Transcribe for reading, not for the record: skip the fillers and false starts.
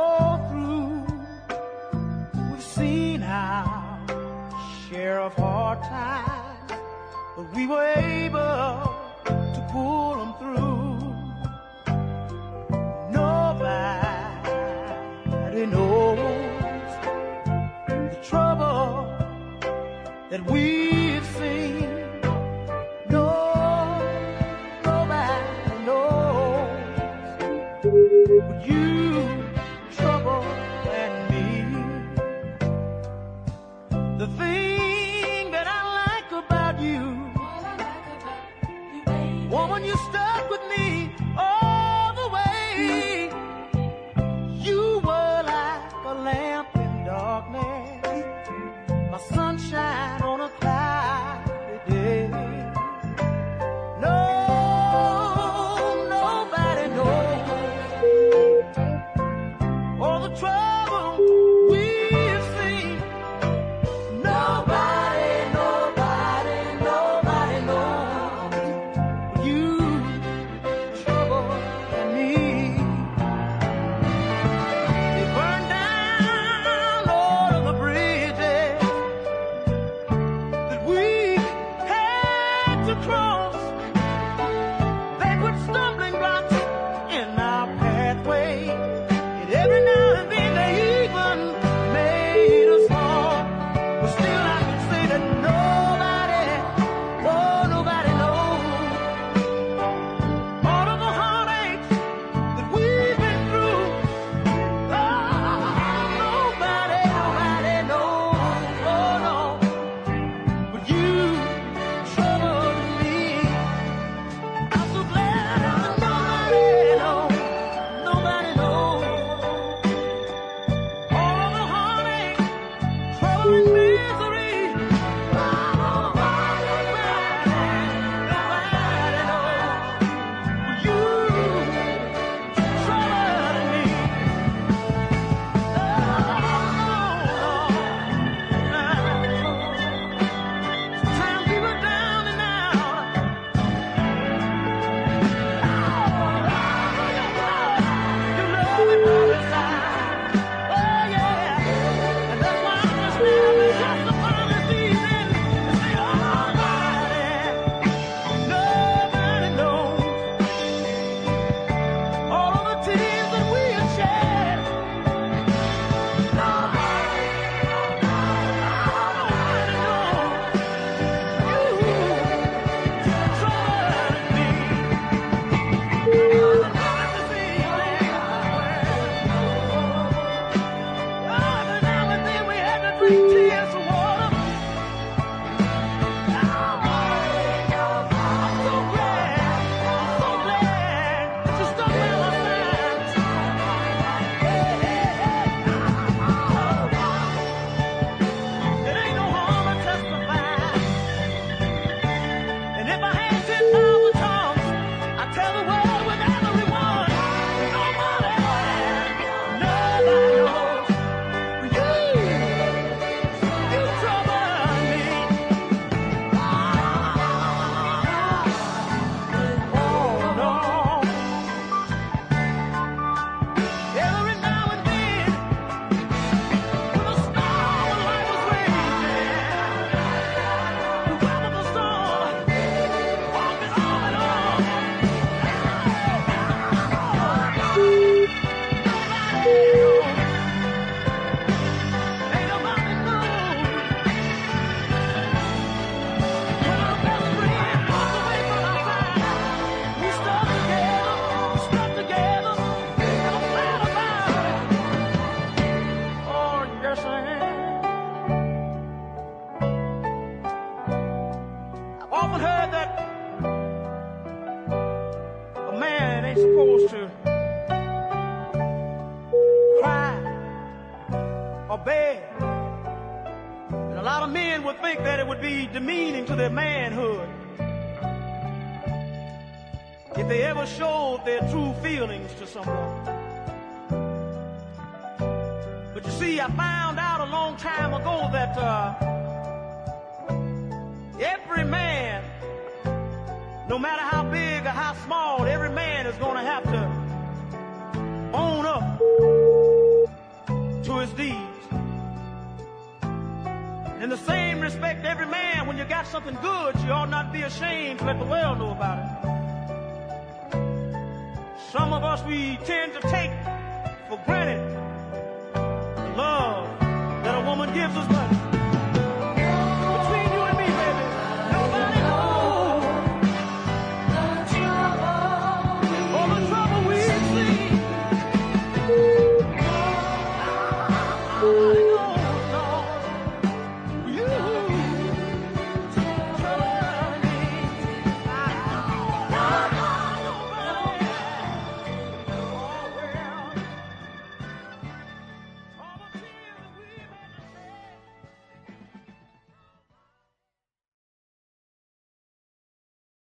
go through. We've seen our share of hard times, but we were able to pull them through. Nobody knows the trouble that we've seen. Nobody knows but you, trouble, and me. The thing that I like about you, woman, you stuck with me all the way. You were like a lamp in darkness, my sunshine on a cloudy day. No, nobody knows all the trouble we've seen. Nobody knows you, trouble, and me. They burned down all of the bridges that we had to cross. They put stumbling blocks in our pathway, and every now and then they even made us fall. But still I can say that nobody knows all of the heartaches that we've been through. Oh, nobody knows, oh no, but you, trouble, and me. I'm so glad that nobody knows all the heartache, trouble, and misery. Nobody knows you, trouble, and me. Sometimes we were down and out. Your love is all inside. Oh yeah, and that's why I'm just standing just upon this evening and say, nobody knows all of the tears that we have shed. Nobody knows you, trouble, and me. Every now and then we had to drink tears of water. I'm so glad you stuck by my side. It ain't no harm in testifying. And if I had 10,000 tongues, I'd tell the world with everyone. Nobody knows you, trouble me. Oh no. Every now and then, when the storm of life was raging, you weathered the storm, walking on and on. Ain't nobody knows. When our best friend walked away from our side, we stuck together, and I'm glad about it. Oh, yes I am. I've often heard that a man ain't supposed to cry or beg. And a lot of men would think that it would be demeaning to their manhood if they ever showed their true feelings to someone. But you see, I found out a long time ago that every man, no matter how big or how small, every man is going to have to own up got something good, you ought not be ashamed to let the world know about it. Some of us, we tend to take for granted the love that a woman gives us, but between you and me, baby, nobody knows all the trouble we've seen.